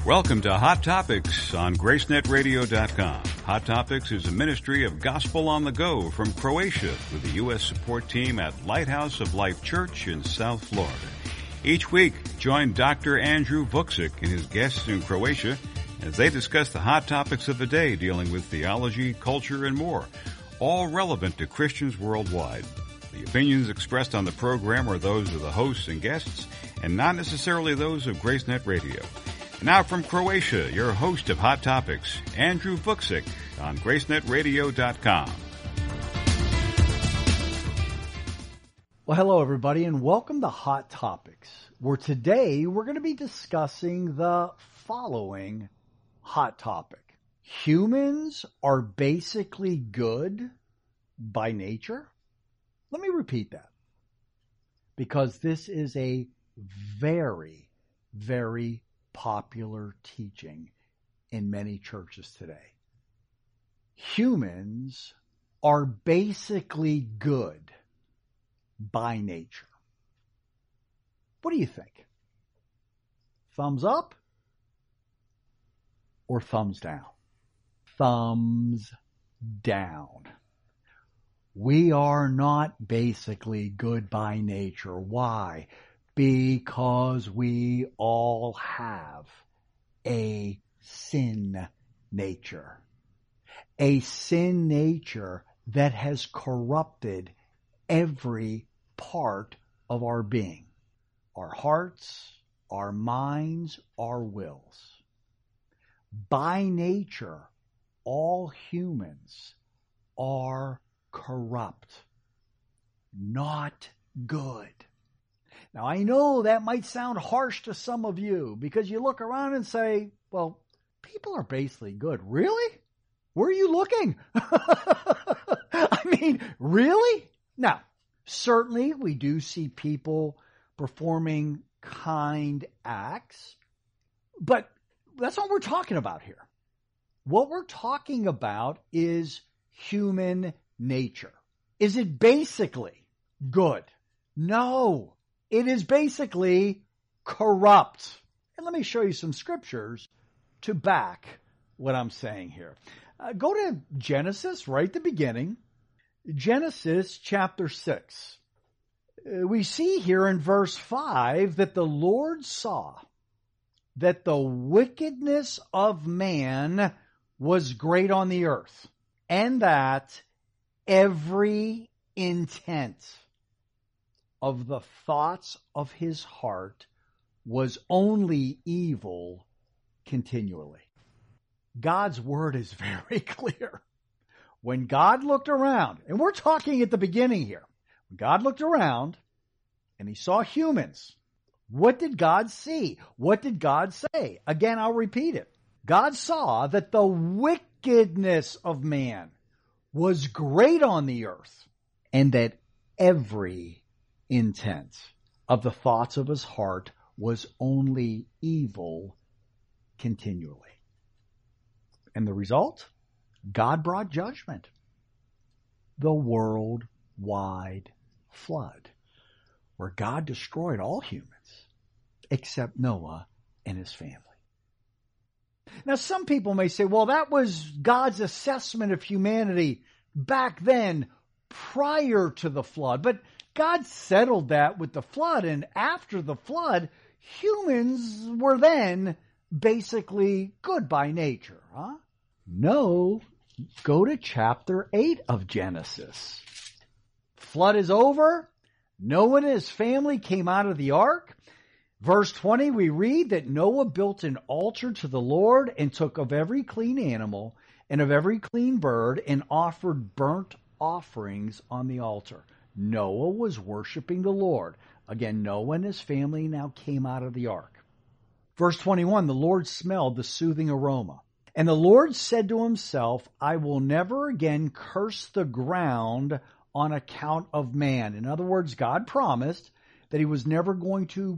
Welcome to Hot Topics on GraceNetRadio.com. Hot Topics is a ministry of Gospel on the Go from Croatia with the U.S. support team at Lighthouse of Life Church in South Florida. Each week, join Dr. Andrew Vucic and his guests in Croatia as they discuss the hot topics of the day dealing with theology, culture, and more, all relevant to Christians worldwide. The opinions expressed on the program are those of the hosts and guests and not necessarily those of GraceNet Radio. Now from Croatia, your host of Hot Topics, Andrew Vucic on GraceNetRadio.com. Well, hello everybody and welcome to Hot Topics, where today we're going to be discussing the following hot topic. Humans are basically good by nature? Let me repeat that, because this is a very, very popular teaching in many churches today. Humans are basically good by nature. What do you think? Thumbs up or thumbs down? Thumbs down. We are not basically good by nature. Why? Because we all have a sin nature. A sin nature that has corrupted every part of our being. Our hearts, our minds, our wills. By nature, all humans are corrupt. Not good. Now, I know that might sound harsh to some of you because you look around and say, well, people are basically good. Really? Where are you looking? I mean, really? Now, certainly we do see people performing kind acts, but that's not what we're talking about here. What we're talking about is human nature. Is it basically good? No. It is basically corrupt. And let me show you some scriptures to back what I'm saying here. Go to Genesis, right at the beginning. Genesis chapter 6. We see here in verse 5 that the Lord saw that the wickedness of man was great on the earth, and that every intent of the thoughts of his heart was only evil continually. God's word is very clear. When God looked around, and we're talking at the beginning here, when God looked around and he saw humans, what did God see? What did God say? Again, I'll repeat it. God saw that the wickedness of man was great on the earth, and that every intent of the thoughts of his heart was only evil continually. And the result? God brought judgment. The worldwide flood, where God destroyed all humans except Noah and his family. Now, some people may say, well, that was God's assessment of humanity back then, prior to the flood. But God settled that with the flood, and after the flood, humans were then basically good by nature, huh? No, go to chapter 8 of Genesis. Flood is over. Noah and his family came out of the ark. Verse 20, we read that Noah built an altar to the Lord and took of every clean animal and of every clean bird and offered burnt offerings on the altar. Noah was worshiping the Lord. Again, Noah and his family now came out of the ark. Verse 21, the Lord smelled the soothing aroma. And the Lord said to himself, I will never again curse the ground on account of man. In other words, God promised that he was never going to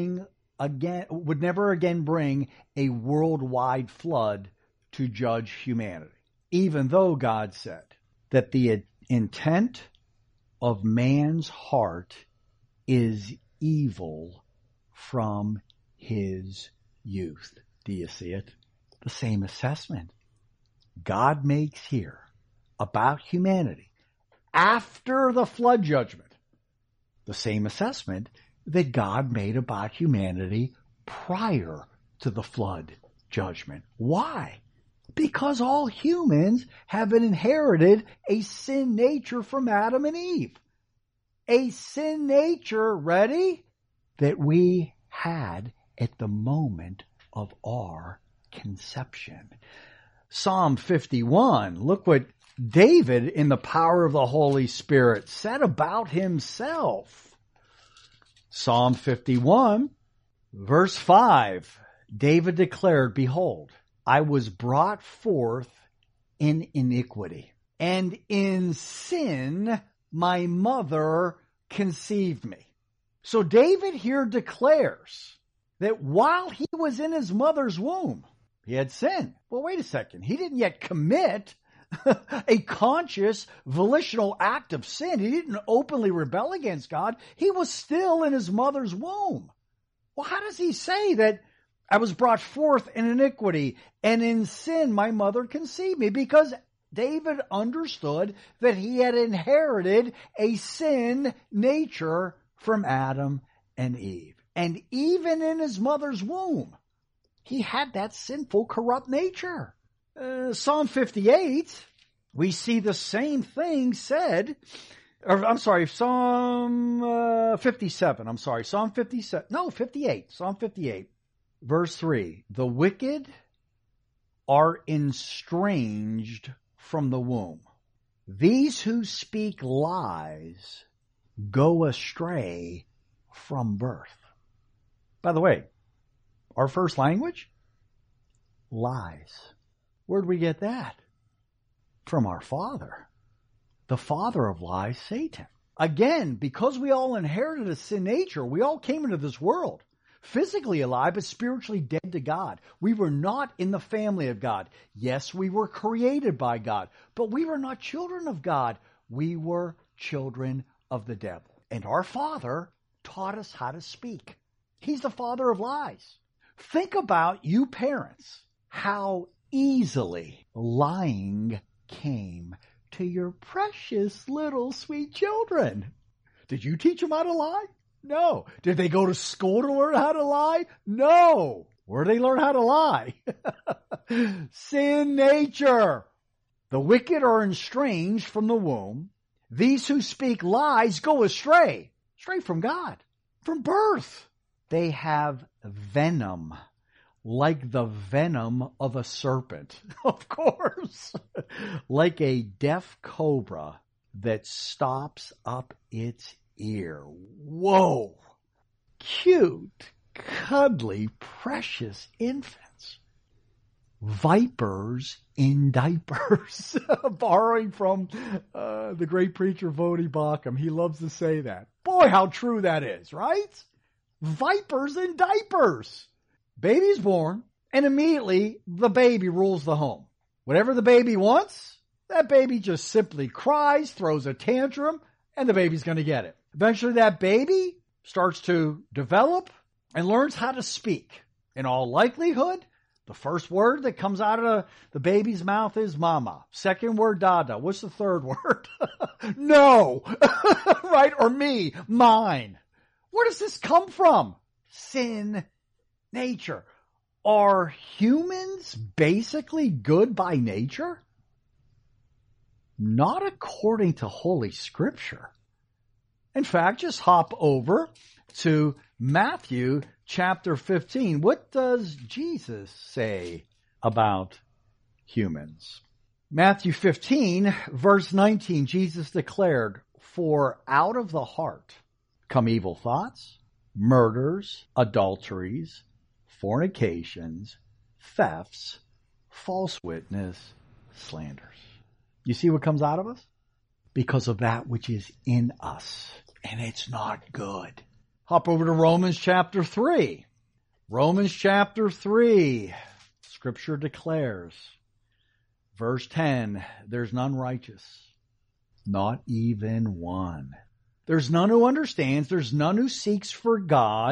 would never again bring a worldwide flood to judge humanity. Even though God said that the intent of man's heart is evil from his youth. Do you see it? The same assessment God makes here about humanity after the flood judgment. The same assessment that God made about humanity prior to the flood judgment. Why? Because all humans have inherited a sin nature from Adam and Eve. A sin nature, ready? That we had at the moment of our conception. Psalm 51, look what David, in the power of the Holy Spirit, said about himself. Psalm 51, verse 5, David declared, "Behold, I was brought forth in iniquity, and in sin my mother conceived me." So David here declares that while he was in his mother's womb, he had sinned. Well, wait a second. He didn't yet commit a conscious, volitional act of sin. He didn't openly rebel against God. He was still in his mother's womb. Well, how does he say that I was brought forth in iniquity, and in sin my mother conceived me? Because David understood that he had inherited a sin nature from Adam and Eve. And even in his mother's womb, he had that sinful, corrupt nature. Psalm 58, we see the same thing said. Psalm 57. Psalm 57. No, 58. Psalm 58. Verse 3. The wicked are estranged from the womb. These who speak lies go astray from birth. By the way, our first language? Lies. Where'd we get that? From our father. The father of lies, Satan. Again, because we all inherited a sin nature, we all came into this world physically alive, but spiritually dead to God. We were not in the family of God. Yes, we were created by God, but we were not children of God. We were children of the devil. And our father taught us how to speak. He's the father of lies. Think about you parents, how easily lying came to your precious little sweet children. Did you teach them how to lie? No. Did they go to school to learn how to lie? No. Where did they learn how to lie? Sin nature. The wicked are estranged from the womb. These who speak lies go astray. Astray from God. From birth. They have venom, like the venom of a serpent. Of course. Like a deaf cobra that stops up its ear. Whoa. Cute, cuddly, precious infants. Vipers in diapers. Borrowing from the great preacher Voddie Baucham. He loves to say that. Boy, how true that is, right? Vipers in diapers. Baby's born, and immediately the baby rules the home. Whatever the baby wants, that baby just simply cries, throws a tantrum, and the baby's going to get it. Eventually that baby starts to develop and learns how to speak. In all likelihood, the first word that comes out of the baby's mouth is mama. Second word, dada. What's the third word? No. Right? Or me. Mine. Where does this come from? Sin nature. Are humans basically good by nature? Not according to Holy Scripture. In fact, just hop over to Matthew chapter 15. What does Jesus say about humans? Matthew 15, verse 19, Jesus declared, "For out of the heart come evil thoughts, murders, adulteries, fornications, thefts, false witness, slanders." You see what comes out of us? Because of that which is in us. And it's not good. Hop over to Romans chapter 3. Romans chapter 3. Scripture declares, verse 10, "There's none righteous, not even one. There's none who understands. There's none who seeks for God.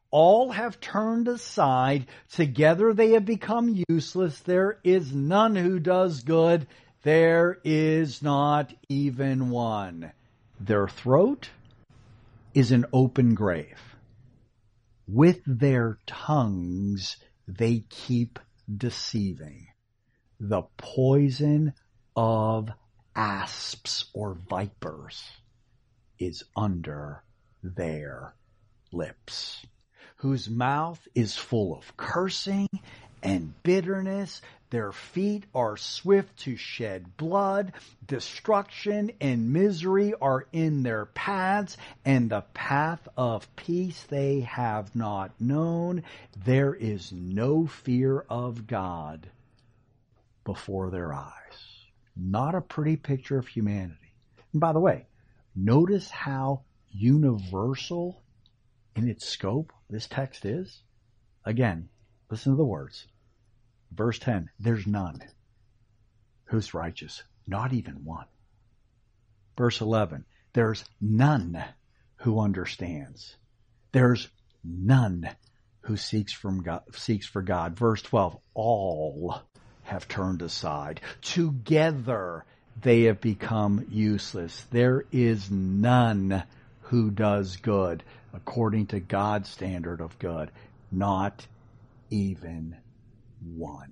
All have turned aside. Together they have become useless. There is none who does good. There is not even one. Their throat is an open grave. With their tongues they keep deceiving. The poison of asps or vipers is under their lips, whose mouth is full of cursing and bitterness. Their feet are swift to shed blood. Destruction and misery are in their paths, and the path of peace they have not known. There is no fear of God before their eyes. Not a pretty picture of humanity. And by the way, notice how universal in its scope this text is. Again, listen to the words. Verse 10, there's none who's righteous, not even one. Verse 11, there's none who understands. There's none who seeks for God. Verse 12, all have turned aside. Together they have become useless. There is none who does good according to God's standard of good, not even one.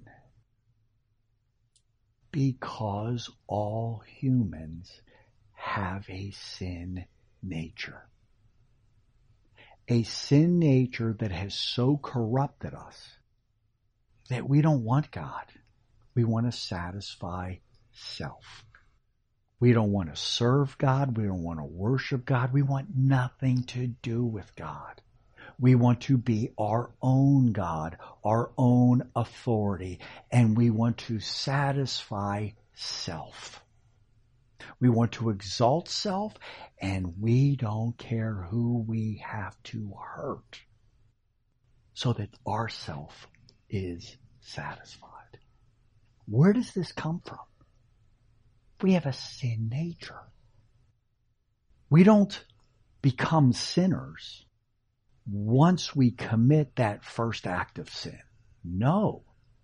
Because all humans have a sin nature. A sin nature that has so corrupted us that we don't want God. We want to satisfy self. We don't want to serve God. We don't want to worship God. We want nothing to do with God. We want to be our own God, our own authority, and we want to satisfy self. We want to exalt self, and we don't care who we have to hurt so that our self is satisfied. Where does this come from? We have a sin nature. We don't become sinners once we commit that first act of sin. No.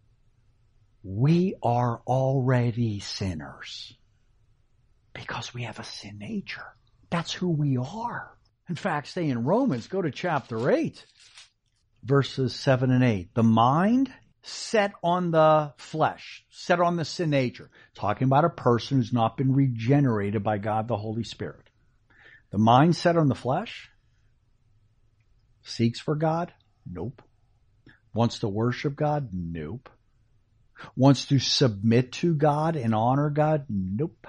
We are already sinners because we have a sin nature. That's who we are. In fact, stay in Romans, go to chapter 8, verses 7 and 8. The mind set on the flesh, set on the sin nature. Talking about a person who's not been regenerated by God the Holy Spirit. The mind set on the flesh seeks for God? Nope. Wants to worship God? Nope. Wants to submit to God and honor God? Nope.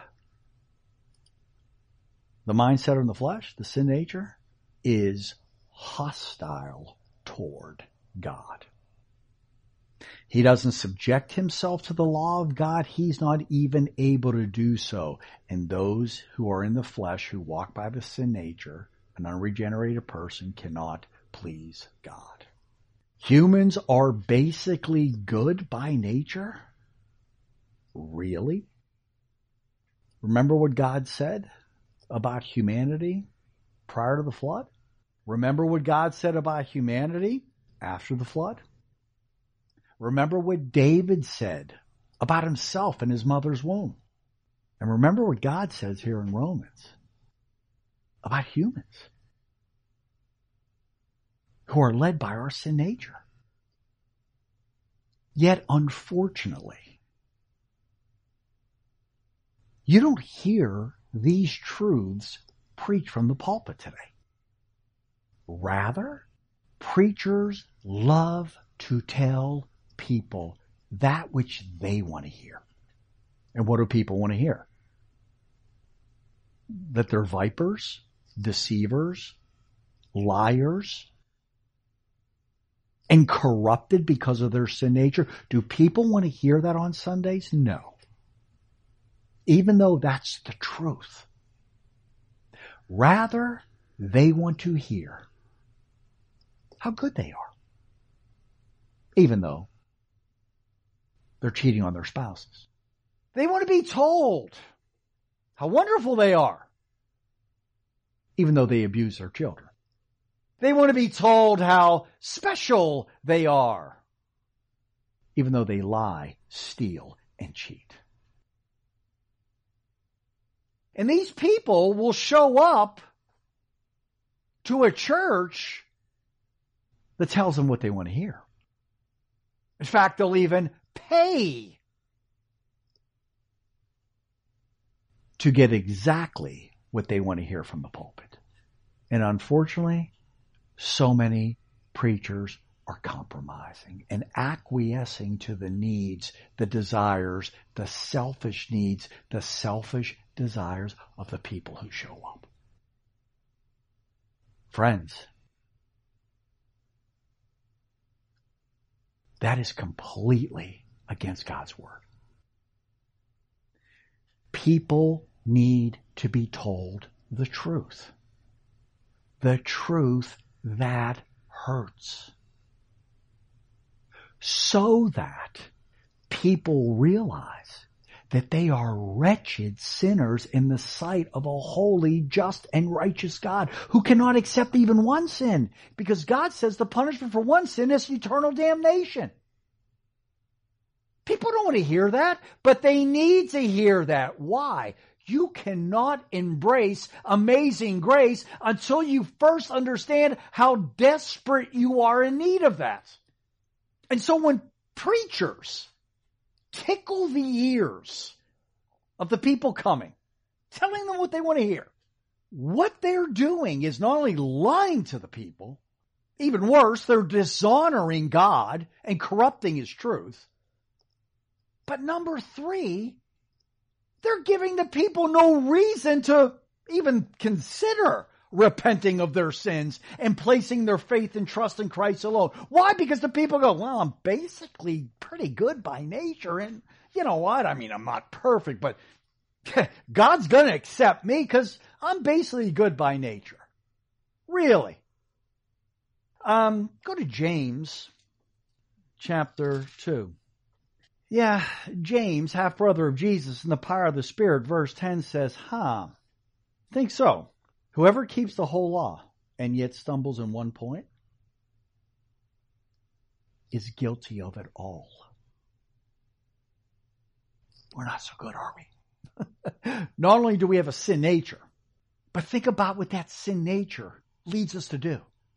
The mindset on the flesh, the sin nature, is hostile toward God. He doesn't subject himself to the law of God. He's not even able to do so. And those who are in the flesh, who walk by the sin nature, an unregenerated person cannot please God. Humans are basically good by nature? Really? Remember what God said about humanity prior to the flood? Remember what God said about humanity after the flood? Remember what David said about himself in his mother's womb. And remember what God says here in Romans about humans who are led by our sin nature. Yet, unfortunately, you don't hear these truths preached from the pulpit today. Rather, preachers love to tell people that which they want to hear. And what do people want to hear? That they're vipers, deceivers, liars, and corrupted because of their sin nature. Do people want to hear that on Sundays? No. Even though that's the truth. Rather, they want to hear how good they are. Even though they're cheating on their spouses. They want to be told how wonderful they are. Even though they abuse their children. They want to be told how special they are, even though they lie, steal, and cheat. And these people will show up to a church that tells them what they want to hear. In fact, they'll even pay to get exactly what they want to hear from the pulpit. And unfortunately, so many preachers are compromising and acquiescing to the needs, the desires, the selfish needs, the selfish desires of the people who show up. Friends, that is completely against God's word. People need to be told the truth. The truth that hurts. So that people realize that they are wretched sinners in the sight of a holy, just, and righteous God who cannot accept even one sin, because God says the punishment for one sin is eternal damnation. People don't want to hear that, but they need to hear that. Why? You cannot embrace amazing grace until you first understand how desperate you are in need of that. And so when preachers tickle the ears of the people coming, telling them what they want to hear, what they're doing is not only lying to the people, even worse, they're dishonoring God and corrupting His truth. But number three, they're giving the people no reason to even consider repenting of their sins and placing their faith and trust in Christ alone. Why? Because the people go, well, I'm basically pretty good by nature, and you know what? I mean, I'm not perfect, but God's going to accept me because I'm basically good by nature. Really. Go to James chapter 2. Yeah, James, half-brother of Jesus in the power of the Spirit, verse 10 says, think so. Whoever keeps the whole law and yet stumbles in one point is guilty of it all. We're not so good, are we? Not only do we have a sin nature, but think about what that sin nature leads us to do.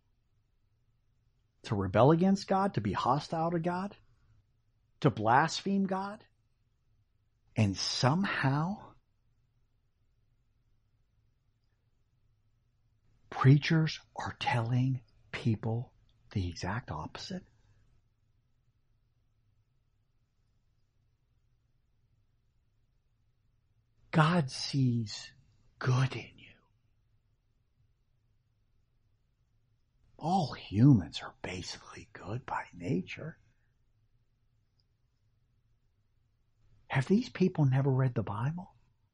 To rebel against God, to be hostile to God, to blaspheme God, and somehow preachers are telling people the exact opposite. God sees good in you. All humans are basically good by nature. Have these people never read the Bible?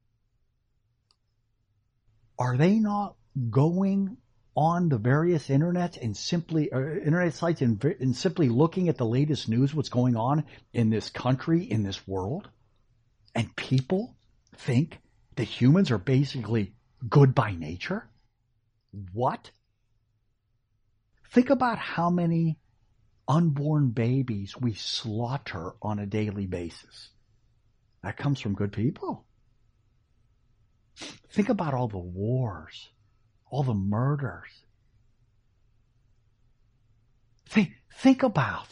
Are they not going on the various internet sites and simply looking at the latest news, what's going on in this country, in this world? And people think that humans are basically good by nature? What? Think about how many unborn babies we slaughter on a daily basis. That comes from good people. Think about all the wars, all the murders. Think about,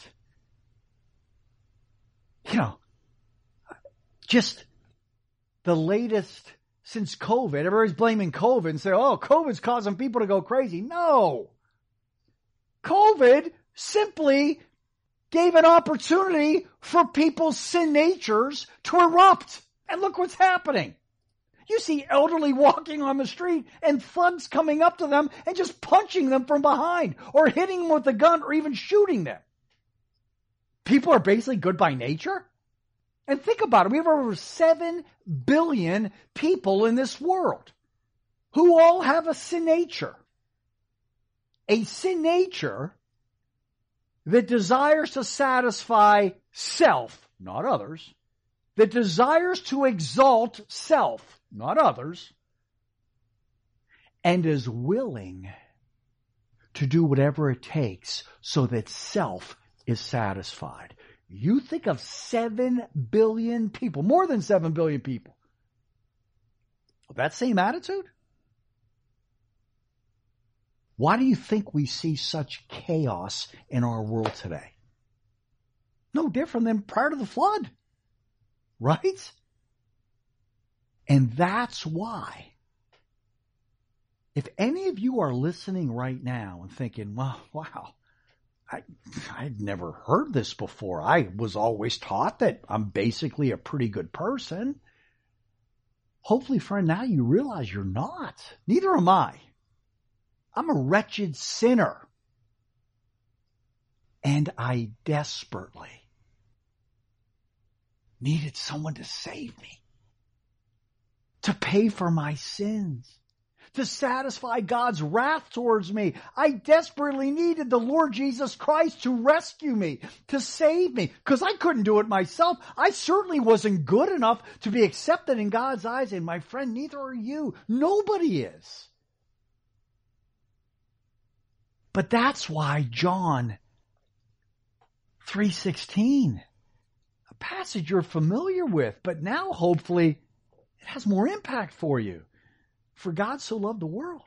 just the latest since COVID. Everybody's blaming COVID and say, oh, COVID's causing people to go crazy. No. COVID simply gave an opportunity for people's sin natures to erupt. And look what's happening. You see elderly walking on the street and thugs coming up to them and just punching them from behind or hitting them with a gun or even shooting them. People are basically good by nature. And think about it. We have over 7 billion people in this world who all have a sin nature. A sin nature that desires to satisfy self, not others, that desires to exalt self, not others, and is willing to do whatever it takes so that self is satisfied. You think of 7 billion people, more than 7 billion people. That same attitude? Why do you think we see such chaos in our world today? No different than prior to the flood, right? And that's why, if any of you are listening right now and thinking, well, wow, I'd never heard this before. I was always taught that I'm basically a pretty good person. Hopefully, friend, now you realize you're not. Neither am I. I'm a wretched sinner. And I desperately needed someone to save me, to pay for my sins, to satisfy God's wrath towards me. I desperately needed the Lord Jesus Christ to rescue me, to save me, because I couldn't do it myself. I certainly wasn't good enough to be accepted in God's eyes, and my friend, neither are you. Nobody is. But that's why John 3:16, a passage you're familiar with, but now hopefully it has more impact for you. For God so loved the world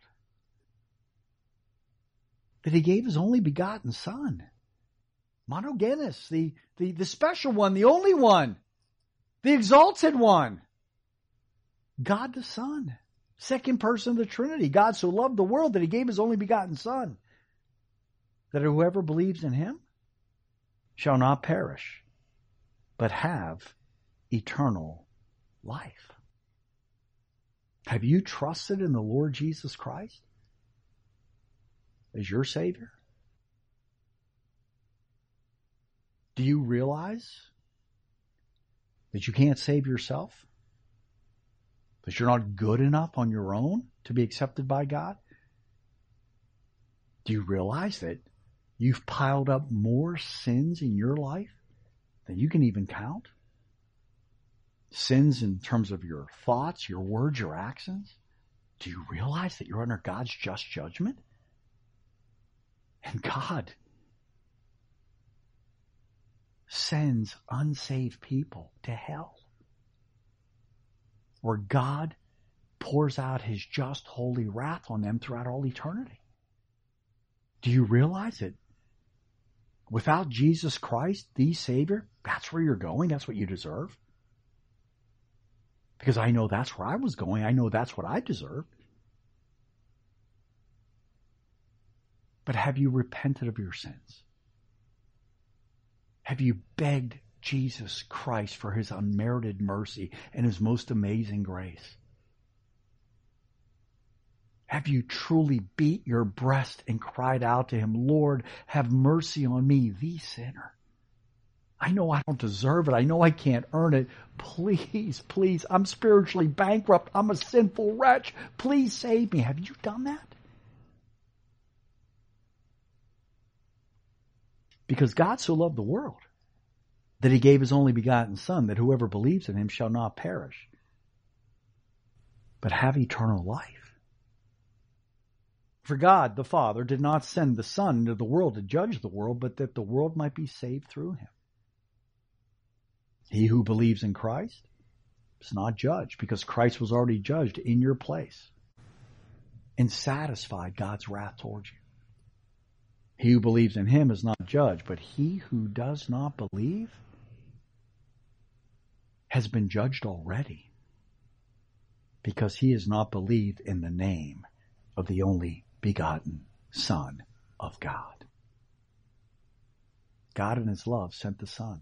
that he gave his only begotten Son. Monogenes, the special one, the only one, the exalted one. God the Son, second person of the Trinity. God so loved the world that he gave his only begotten Son, that whoever believes in him shall not perish, but have eternal life. Have you trusted in the Lord Jesus Christ as your Savior? Do you realize that you can't save yourself? That you're not good enough on your own to be accepted by God? Do you realize that you've piled up more sins in your life than you can even count? Sins in terms of your thoughts, your words, your actions. Do you realize that you're under God's just judgment? And God sends unsaved people to hell, where God pours out his just, holy wrath on them throughout all eternity. Do you realize it? Without Jesus Christ, the Savior, that's where you're going. That's what you deserve. Because I know that's where I was going. I know that's what I deserved. But have you repented of your sins? Have you begged Jesus Christ for his unmerited mercy and his most amazing grace? Have you truly beat your breast and cried out to him, Lord, have mercy on me, the sinner? I know I don't deserve it. I know I can't earn it. Please, please, I'm spiritually bankrupt. I'm a sinful wretch. Please save me. Have you done that? Because God so loved the world that he gave his only begotten Son, that whoever believes in him shall not perish, but have eternal life. For God, the Father, did not send the Son into the world to judge the world, but that the world might be saved through him. He who believes in Christ is not judged, because Christ was already judged in your place and satisfied God's wrath towards you. He who believes in him is not judged, but he who does not believe has been judged already, because he has not believed in the name of the only begotten Son of God. God in his love sent the Son.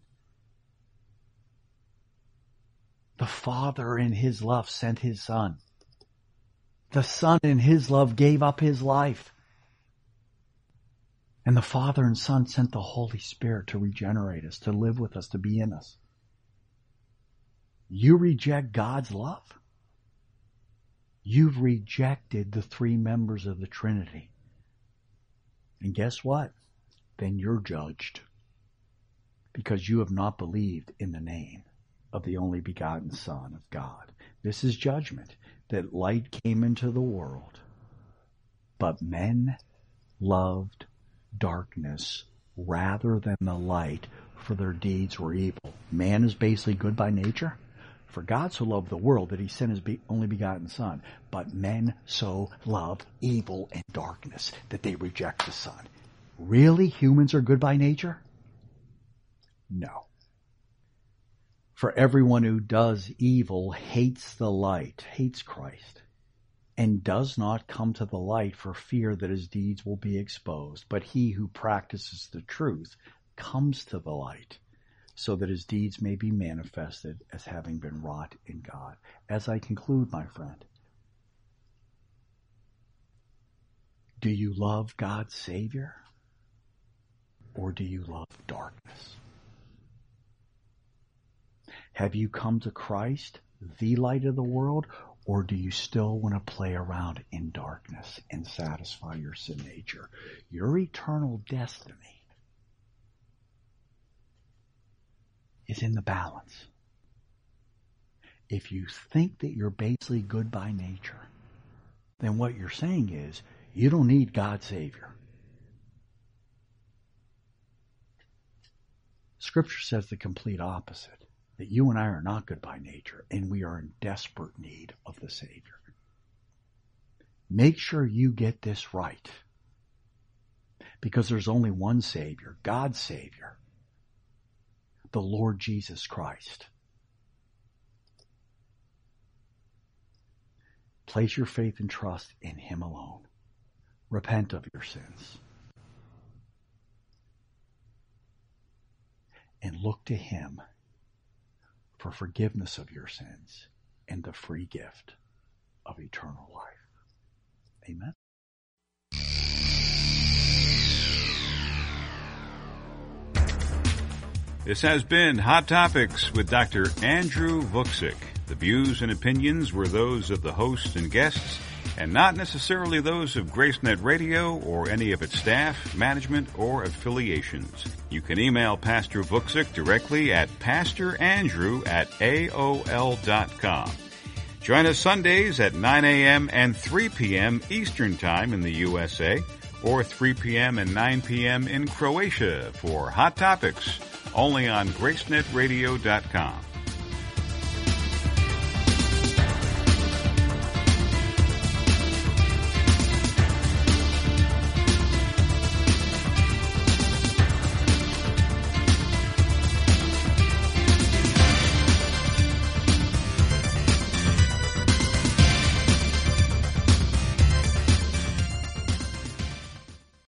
The Father in his love sent his Son. The Son in his love gave up his life. And the Father and Son sent the Holy Spirit to regenerate us, to live with us, to be in us. You reject God's love? You've rejected the three members of the Trinity. And guess what? Then you're judged, because you have not believed in the name of the only begotten Son of God. This is judgment, that light came into the world, but men loved darkness rather than the light, for their deeds were evil. Man is basically good by nature. For God so loved the world that he sent his only begotten Son. But men so love evil and darkness that they reject the Son. Really, humans are good by nature? No. For everyone who does evil hates the light, hates Christ, and does not come to the light for fear that his deeds will be exposed. But he who practices the truth comes to the light, so that his deeds may be manifested as having been wrought in God. As I conclude, my friend, do you love God's Savior, or do you love darkness? Have you come to Christ, the light of the world, or do you still want to play around in darkness and satisfy your sin nature? Your eternal destiny is in the balance. If you think that you're basically good by nature, then what you're saying is you don't need God's Savior. Scripture says the complete opposite, that you and I are not good by nature, and we are in desperate need of the Savior. Make sure you get this right, because there's only one Savior, God's Savior, the Lord Jesus Christ. Place your faith and trust in Him alone. Repent of your sins. And look to Him for forgiveness of your sins and the free gift of eternal life. Amen. This has been Hot Topics with Dr. Andrew Vucic. The views and opinions were those of the host and guests, and not necessarily those of GraceNet Radio or any of its staff, management, or affiliations. You can email Pastor Vucic directly at pastorandrew@aol.com. Join us Sundays at 9 a.m. and 3 p.m. Eastern Time in the USA, or 3 p.m. and 9 p.m. in Croatia for Hot Topics, only on GraceNetRadio.com.